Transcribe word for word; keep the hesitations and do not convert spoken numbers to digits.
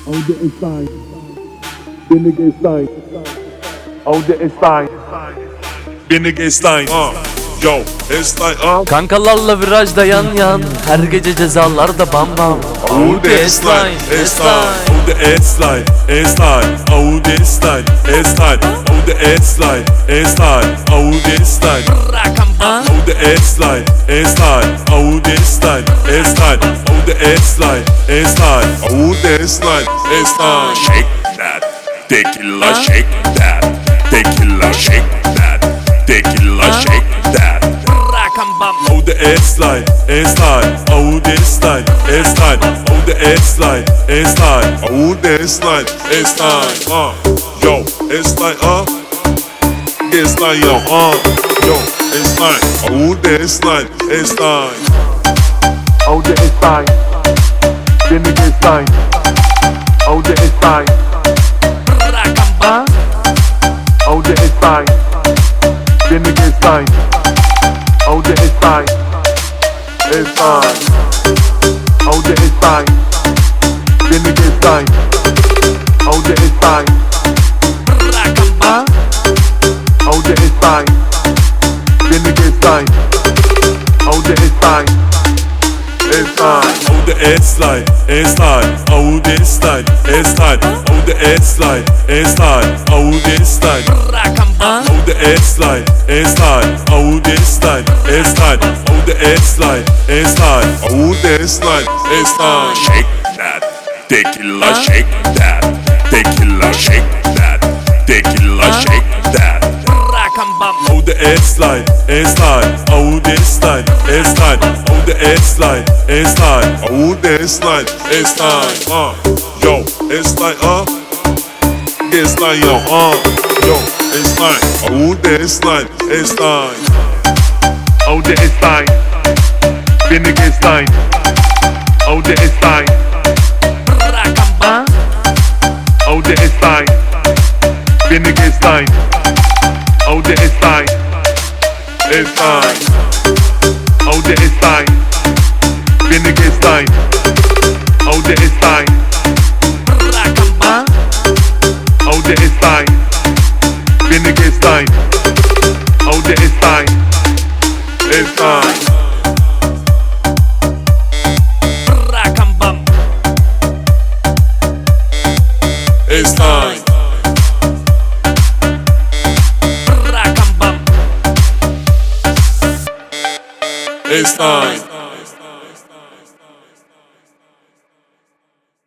Oude ist dein, billig ist dein. Oude ist dein, billig ist dein. Uh. Yo, it's like uh. Kankalarla virajda yan yan, her gece cezalarda bam bam. Oude S-Line, S-Line, Oude S-Line, S-Line, Oude S-Line, S-Line, Oude S-Line, S-Line, Oude S-Line, Oude S-Line, S-Line, Oude S-Line, S-Line, Oude S-Line, S-Line, Oude S-Line, S-Line. Shake that, tequila, shake that, tequila, shake that, tequila, shake that. Oude S-Line, S-Line, Oude S-Line, S-Line, Oude S-Line, S-Line, Oude S-Line, S-Line, uh, yo, S-Line, uh, S-Line, yo, uh, yo, S-Line, Oude S-Line, S-Line, Oude S-Line, billig S-Line, Oude S-Line, uh, Oude S-Line, billig S-Line. Oude S-Line, S-Line, Oude S-Line, billig S-Line, Oude S-Line, uh, Oude S-Line, billig S-Line, Oude S-Line, S-Line, Oude S-Line, S-Line, Oude S-Line, S-Line, Oude S-Line, S-Line, Oude S-Line, Oude S-Line, S-Line, Oude S-Line, S-Line, Oude S-Line, S-Line, Oude S-Line, S-Line. Shake that, tequila, shake that, tequila, shake that, tequila, shake that. Oude S-Line, S-Line, Oude S-Line, S-Line, Oude S-Line, S-Line, Oude S-Line, S-Line, uh, yo, S-Line, uh, S-Line, yo, uh, yo, S-Line, Oude S-Line, S-Line, Oude S-Line, billig S-Line, Oude S-Line, uh, Oude S-Line, billig S-Line, Oude S-Line, S-Line, Oude S-Line, billig S-Line, Oude S-Line, uh, Oude S-Line, billig S-Line, Oude S-Line, S-Line. S-Line.